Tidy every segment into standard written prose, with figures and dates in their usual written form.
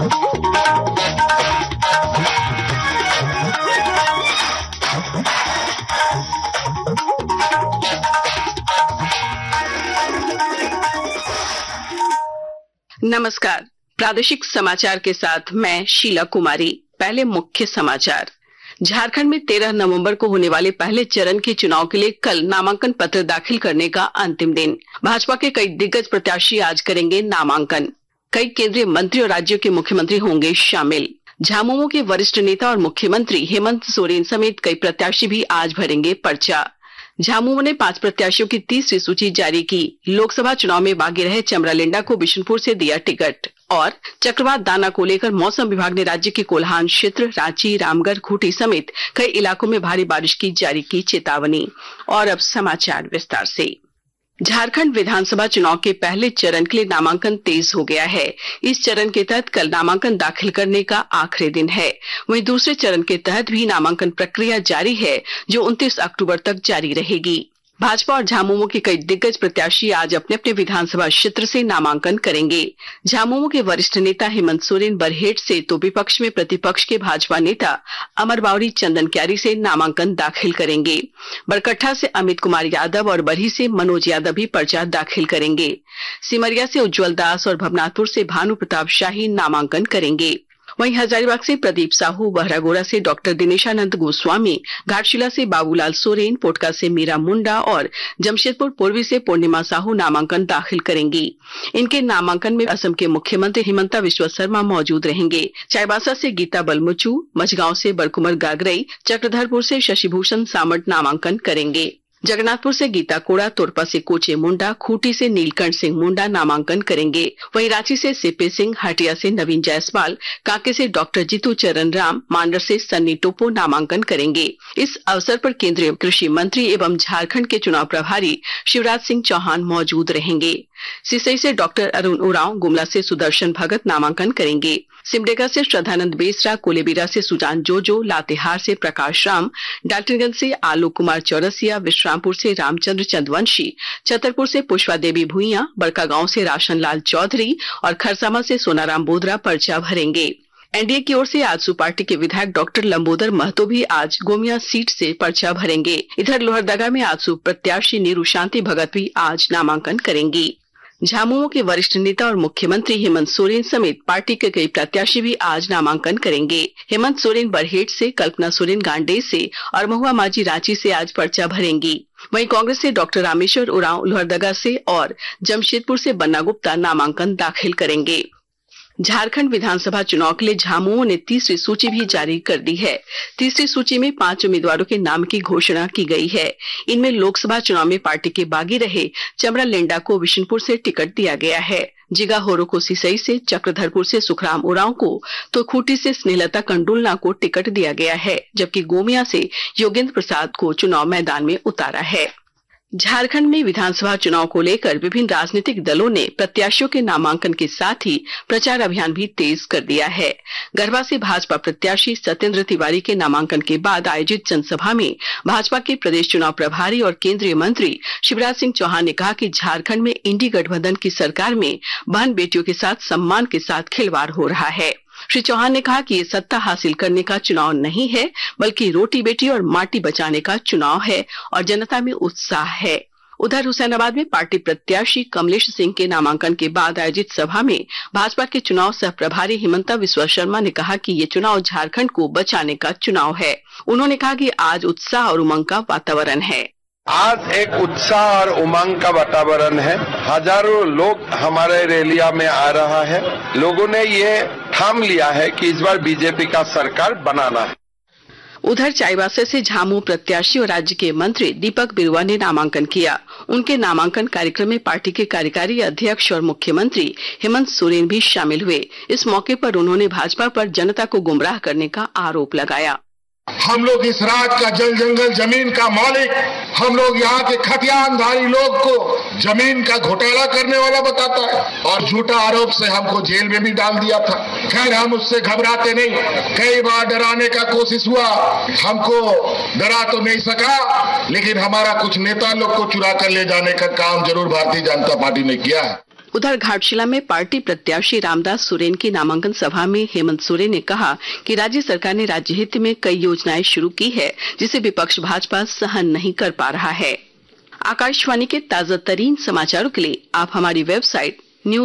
नमस्कार, प्रादेशिक समाचार के साथ मैं शीला कुमारी। पहले मुख्य समाचार। झारखंड में 13 नवंबर को होने वाले पहले चरण के चुनाव के लिए कल नामांकन पत्र दाखिल करने का अंतिम दिन। भाजपा के कई दिग्गज प्रत्याशी आज करेंगे नामांकन। कई केंद्रीय मंत्री और राज्यों के मुख्यमंत्री होंगे शामिल। झामुमो के वरिष्ठ नेता और मुख्यमंत्री हेमंत सोरेन समेत कई प्रत्याशी भी आज भरेंगे पर्चा। झामुमो ने 5 प्रत्याशियों की तीसरी सूची जारी की। लोकसभा चुनाव में बागी रहे चमरा लेंडा को बिशुनपुर से दिया टिकट। और चक्रवात दाना को लेकर मौसम विभाग ने राज्य के कोल्हान क्षेत्र, रांची, रामगढ़, खूंटी समेत कई इलाकों में भारी बारिश की जारी की चेतावनी। और अब समाचार विस्तार से। झारखंड विधानसभा चुनाव के पहले चरण के लिए नामांकन तेज हो गया है। इस चरण के तहत कल नामांकन दाखिल करने का आखिरी दिन है। वहीं दूसरे चरण के तहत भी नामांकन प्रक्रिया जारी है, जो 29 अक्टूबर तक जारी रहेगी। भाजपा और झामुमो के कई दिग्गज प्रत्याशी आज अपने अपने विधानसभा क्षेत्र से नामांकन करेंगे। झामुमो के वरिष्ठ नेता हेमंत सोरेन बरहेट से तो विपक्ष में प्रतिपक्ष के भाजपा नेता अमर बावरी चंदन क्यारी से नामांकन दाखिल करेंगे। बरकट्ठा से अमित कुमार यादव और बरही से मनोज यादव भी पर्चा दाखिल करेंगे। सिमरिया से उज्जवल दास और भवनाथपुर से भानु प्रताप शाही नामांकन करेंगे। वहीं हजारीबाग से प्रदीप साहू, बहरागोड़ा से डॉक्टर दिनेशानंद गोस्वामी, घाटशिला से बाबूलाल सोरेन, पोटका से मीरा मुंडा और जमशेदपुर पूर्वी से पूर्णिमा साहू नामांकन दाखिल करेंगी। इनके नामांकन में असम के मुख्यमंत्री हिमंता बिस्वा शर्मा मौजूद रहेंगे। चाईबासा से गीता बलमुचू, मझगांव से बरकुमर गागरई, चक्रधरपुर से शशिभूषण सामंत नामांकन करेंगे। जगन्नाथपुर से गीता कोड़ा, तोरपा से कोचे मुंडा, खूंटी से नीलकंठ सिंह मुंडा नामांकन करेंगे। वहीं रांची से सीपी सिंह, हटिया से नवीन जायसवाल, कांके से डॉक्टर जीतू चरण राम, मांडर से सन्नी टोपो नामांकन करेंगे। इस अवसर पर केंद्रीय कृषि मंत्री एवं झारखंड के चुनाव प्रभारी शिवराज सिंह चौहान मौजूद रहेंगे। सिसई से डॉक्टर अरुण उरांव, गुमला से सुदर्शन भगत नामांकन करेंगे। सिमडेगा से श्रद्धानंद बेसरा, कोलेबिरा से सुजान जोजो, लातेहार से प्रकाश राम, डाल्टनगंज से आलोक कुमार चौरसिया, विश्रामपुर से रामचंद्र चंदवंशी, छतरपुर से पुष्पा देवी भुइयां, बड़कागांव से राशन लाल चौधरी और खरसामा से सोनाराम बोदरा पर्चा भरेंगे। एनडीए की ओर से आजसू पार्टी के विधायक डॉक्टर लंबोदर महतो भी आज गोमिया सीट से पर्चा भरेंगे। इधर लोहरदगा में आजसू प्रत्याशी नीरू शांति भगत भी आज नामांकन करेंगी। झामुमो के वरिष्ठ नेता और मुख्यमंत्री हेमंत सोरेन समेत पार्टी के कई प्रत्याशी भी आज नामांकन करेंगे। हेमंत सोरेन बरहेट से, कल्पना सोरेन गांडेय से और महुआ माझी रांची से आज पर्चा भरेंगी। वहीं कांग्रेस से डॉक्टर रामेश्वर उरांव लोहरदगा से और जमशेदपुर से बन्ना गुप्ता नामांकन दाखिल करेंगे। झारखंड विधानसभा चुनाव के लिए झामुमो ने तीसरी सूची भी जारी कर दी है। तीसरी सूची में 5 उम्मीदवारों के नाम की घोषणा की गई है। इनमें लोकसभा चुनाव में पार्टी के बागी रहे चमरा लेंडा को बिशुनपुर से टिकट दिया गया है। जिगा होरो को सिसई से, चक्रधरपुर से सुखराम उरांव को तो खूंटी से स्नेहलता कंडुलना को टिकट दिया गया है, जबकि गोमिया से योगेंद्र प्रसाद को चुनाव मैदान में उतारा है। झारखंड में विधानसभा चुनाव को लेकर विभिन्न राजनीतिक दलों ने प्रत्याशियों के नामांकन के साथ ही प्रचार अभियान भी तेज कर दिया है। गढ़वा से भाजपा प्रत्याशी सत्येंद्र तिवारी के नामांकन के बाद आयोजित जनसभा में भाजपा के प्रदेश चुनाव प्रभारी और केंद्रीय मंत्री शिवराज सिंह चौहान ने कहा कि झारखंड में इंडी गठबंधन की सरकार में बहन बेटियों के साथ सम्मान के साथ खिलवाड़ हो रहा है। श्री चौहान ने कहा कि ये सत्ता हासिल करने का चुनाव नहीं है, बल्कि रोटी बेटी और माटी बचाने का चुनाव है और जनता में उत्साह है। उधर हुसैनाबाद में पार्टी प्रत्याशी कमलेश सिंह के नामांकन के बाद आयोजित सभा में भाजपा के चुनाव सह प्रभारी हिमंता बिस्वा शर्मा ने कहा कि ये चुनाव झारखंड को बचाने का चुनाव है। उन्होंने कहा कि आज उत्साह और उमंग का वातावरण है। आज एक उत्साह और उमंग का वातावरण है। हजारों लोग हमारे रैलिया में आ रहा है। लोगों ने ये ठान लिया है कि इस बार बीजेपी का सरकार बनाना है। उधर चाईबासा से झामुमो प्रत्याशी और राज्य के मंत्री दीपक बिरुवा ने नामांकन किया। उनके नामांकन कार्यक्रम में पार्टी के कार्यकारी अध्यक्ष और मुख्यमंत्री हेमंत सोरेन भी शामिल हुए। इस मौके पर उन्होंने भाजपा पर जनता को गुमराह करने का आरोप लगाया। हम लोग इस राज्य का जल जंगल जमीन का मालिक, हम लोग यहाँ के खतियानधारी लोग को जमीन का घोटाला करने वाला बताता है और झूठा आरोप से हमको जेल में भी डाल दिया था। खैर हम उससे घबराते नहीं। कई बार डराने का कोशिश हुआ, हमको डरा तो नहीं सका, लेकिन हमारा कुछ नेता लोग को चुरा कर ले जाने का काम जरूर भारतीय जनता पार्टी ने किया है। उधर घाटशिला में पार्टी प्रत्याशी रामदास सोरेन की नामांकन सभा में हेमंत सोरेन ने कहा कि राज्य सरकार ने राज्य हित में कई योजनाएं शुरू की है, जिसे विपक्ष भाजपा सहन नहीं कर पा रहा है। आकाशवाणी के ताजा तरीन समाचारों के लिए आप हमारी वेबसाइट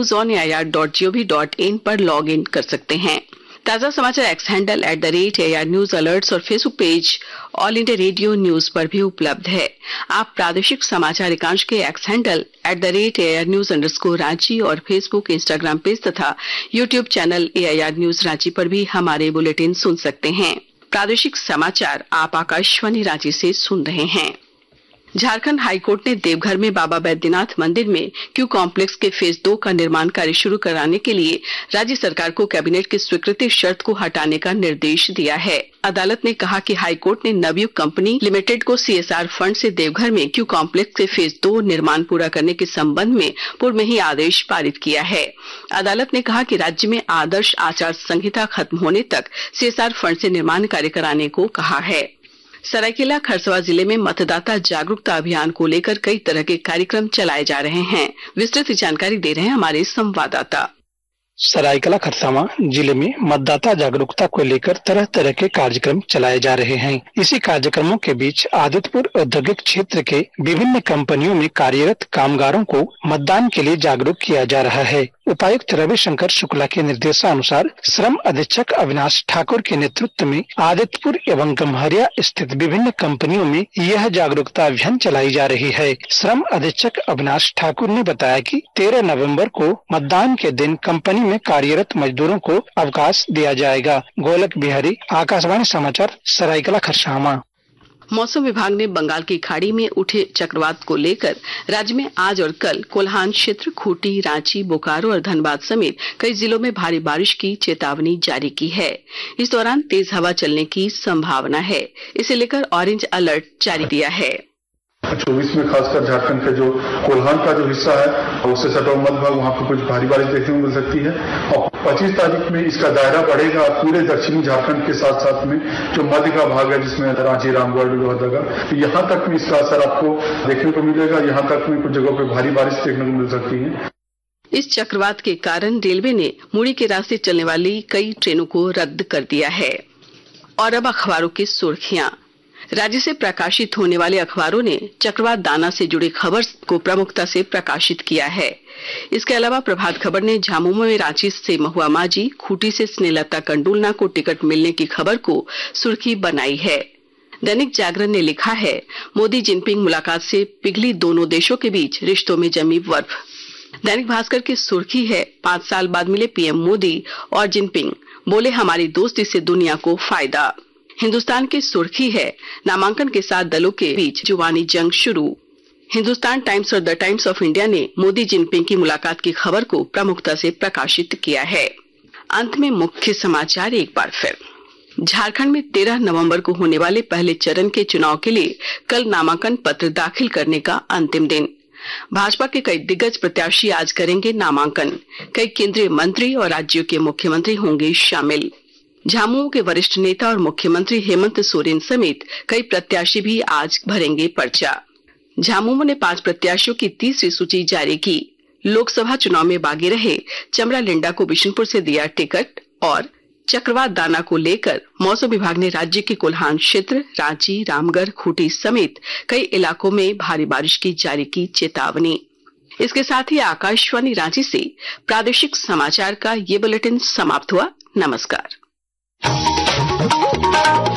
newsonair.gov.in पर लॉग इन कर सकते हैं। ताजा समाचार X handle @AIR news alerts और Facebook page All India Radio news पर भी उपलब्ध है। आप प्रादेशिक समाचार एकांश के एक्स हैंडल @AIR न्यूज_रांची और फेसबुक, इंस्टाग्राम पेज तथा YouTube channel AIR news Ranchi पर भी हमारे बुलेटिन सुन सकते हैं। प्रादेशिक समाचार आप आकाशवाणी रांची से सुन रहे हैं। झारखंड हाईकोर्ट ने देवघर में बाबा बैद्यनाथ मंदिर में क्यू कॉम्प्लेक्स के फेज 2 का निर्माण कार्य शुरू कराने के लिए राज्य सरकार को कैबिनेट की स्वीकृति शर्त को हटाने का निर्देश दिया है। अदालत ने कहा कि हाईकोर्ट ने नवयुग कंपनी लिमिटेड को CSR फंड से देवघर में क्यू कॉम्प्लेक्स के फेज 2 निर्माण पूरा करने के संबंध में पूर्व में ही आदेश पारित किया है। अदालत ने कहा कि राज्य में आदर्श आचार संहिता खत्म होने तक CSR फंड से निर्माण कार्य कराने को कहा है। सरायकेला खरसावां जिले में मतदाता जागरूकता अभियान को लेकर कई तरह के कार्यक्रम चलाए जा रहे हैं। विस्तृत जानकारी दे रहे हैं हमारे संवाददाता। सरायकेला खरसावां जिले में मतदाता जागरूकता को लेकर तरह तरह के कार्यक्रम चलाए जा रहे हैं। इसी कार्यक्रमों के बीच आदित्यपुर औद्योगिक क्षेत्र के विभिन्न कंपनियों में कार्यरत कामगारों को मतदान के लिए जागरूक किया जा रहा है। उपायुक्त रविशंकर शुक्ला के निर्देशानुसार श्रम अधीक्षक अविनाश ठाकुर के नेतृत्व में आदित्यपुर एवं गम्हरिया स्थित विभिन्न कंपनियों में यह जागरूकता अभियान चलाई जा रही है। श्रम अधीक्षक अविनाश ठाकुर ने बताया कि 13 नवंबर को मतदान के दिन कंपनी में कार्यरत मजदूरों को अवकाश दिया जाएगा। गोलक बिहारी, आकाशवाणी समाचार, सरायकेला खरसावां। मौसम विभाग ने बंगाल की खाड़ी में उठे चक्रवात को लेकर राज्य में आज और कल कोल्हान क्षेत्र, खूंटी, रांची, बोकारो और धनबाद समेत कई जिलों में भारी बारिश की चेतावनी जारी की है। इस दौरान तेज हवा चलने की संभावना है। इसे लेकर ऑरेंज अलर्ट जारी किया है। 24 में खासकर झारखंड का जो कोल्हान का जो हिस्सा है उससे सटा मध्य भाग, वहाँ पर कुछ भारी बारिश देखने को मिल सकती है। और 25 तारीख में इसका दायरा बढ़ेगा पूरे दक्षिणी झारखंड के साथ साथ में जो मध्य का भाग है, जिसमें रांची, रामगढ़, लोहरदगा, तो यहाँ तक में इसका असर आपको देखने को मिलेगा। यहाँ तक में कुछ जगहों पर भारी बारिश देखने को मिल सकती है। इस चक्रवात के कारण रेलवे ने मुड़ी के रास्ते चलने वाली कई ट्रेनों को रद्द कर दिया है। और अब अखबारों की सुर्खियां। राज्य से प्रकाशित होने वाले अखबारों ने चक्रवात दाना से जुड़ी खबर को प्रमुखता से प्रकाशित किया है। इसके अलावा प्रभात खबर ने झामुमो में रांची से महुआ माझी, खूंटी से स्नेहलता कंडुलना को टिकट मिलने की खबर को सुर्खी बनाई है। दैनिक जागरण ने लिखा है, मोदी जिनपिंग मुलाकात से पिघली दोनों देशों के बीच रिश्तों में जमी बर्फ। दैनिक भास्कर की सुर्खी है, 5 साल बाद मिले पीएम मोदी और जिनपिंग, बोले हमारी दोस्ती से दुनिया को फायदा। हिंदुस्तान की सुर्खी है, नामांकन के साथ दलों के बीच जुबानी जंग शुरू। हिंदुस्तान टाइम्स और द टाइम्स ऑफ इंडिया ने मोदी जिनपिंग की मुलाकात की खबर को प्रमुखता से प्रकाशित किया है। अंत में मुख्य समाचार एक बार फिर। झारखंड में 13 नवंबर को होने वाले पहले चरण के चुनाव के लिए कल नामांकन पत्र दाखिल करने का अंतिम दिन। भाजपा के कई दिग्गज प्रत्याशी आज करेंगे नामांकन। कई केंद्रीय मंत्री और राज्यों के मुख्यमंत्री होंगे शामिल। झामुमो के वरिष्ठ नेता और मुख्यमंत्री हेमंत सोरेन समेत कई प्रत्याशी भी आज भरेंगे पर्चा। झामुमो ने 5 प्रत्याशियों की तीसरी सूची जारी की। लोकसभा चुनाव में बागी रहे चमरा लिंडा को बिशनपुर से दिया टिकट। और चक्रवात दाना को लेकर मौसम विभाग ने राज्य के कोल्हान क्षेत्र, रांची, रामगढ़, खूंटी समेत कई इलाकों में भारी बारिश की जारी की चेतावनी। इसके साथ ही आकाशवाणी रांची से प्रादेशिक समाचार का ये बुलेटिन समाप्त हुआ। नमस्कार।